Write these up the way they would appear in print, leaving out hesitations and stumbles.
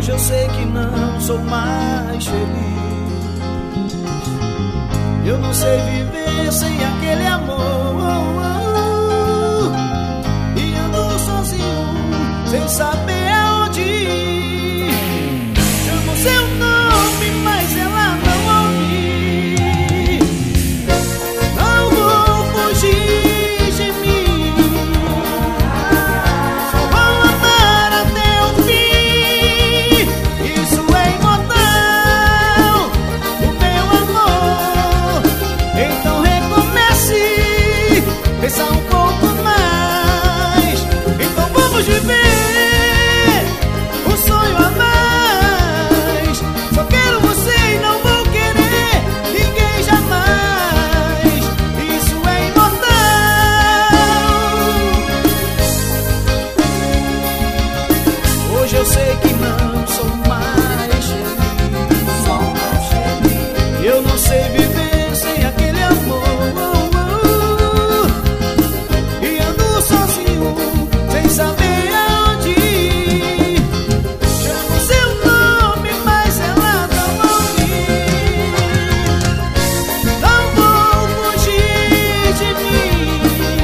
Hoje eu sei que não sou mais feliz. Eu não sei viver sem aquele amor, e ando sozinho, sem saber aonde ir. Chamo seu nome, mas ela não ouve. Não vou fugir de mim, só vou amar até o fim. Isso é imortal, o meu amor. Então recomece, pensa um pouco mais. Então vamos viver um sonho a mais. Só quero você e não vou querer ninguém jamais. Isso é imortal. Hoje eu sei que não sou mais feliz. Eu não sei viver sem aquele amor, e ando sozinho, sem saber aonde ir. Chamo seu nome, mas ela não ouve. Não vou fugir de mim,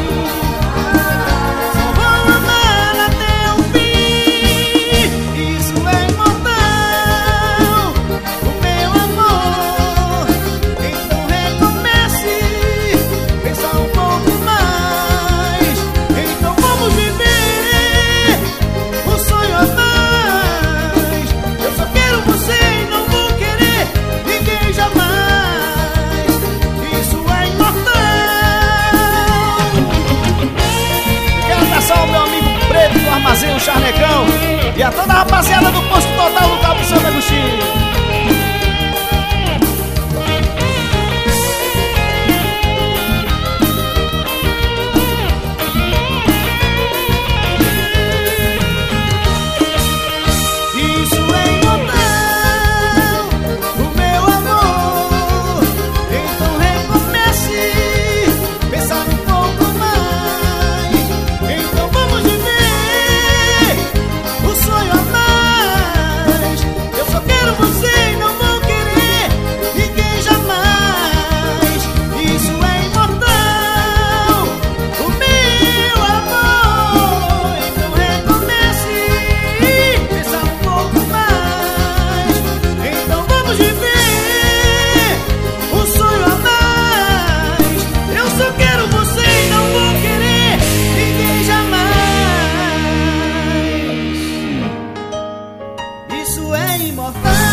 só vou amar até o fim. Isso é imortal, o meu amor. Então recomece, pensa um pouco mais. Então vamos viver um sonho a mais. Eu só quero você e não vou querer ninguém jamais. Isso é imortal. Quero dar só ao meu amigo Preto do Armazém, o Charnecão, e a toda a rapaziada do Posto Total do Cabo Santo Agostinho. Isso é imortal, o meu amor. Então recomece, pensa um pouco mais. Então vamos viver um sonho a mais. Eu só quero você e não vou querer ninguém jamais. Isso é imortal, o meu amor. Então recomece, pensa um pouco mais. Então vamos viver um sonho a mais. Eu só quero você e não vou querer ninguém jamais. Isso é imortal.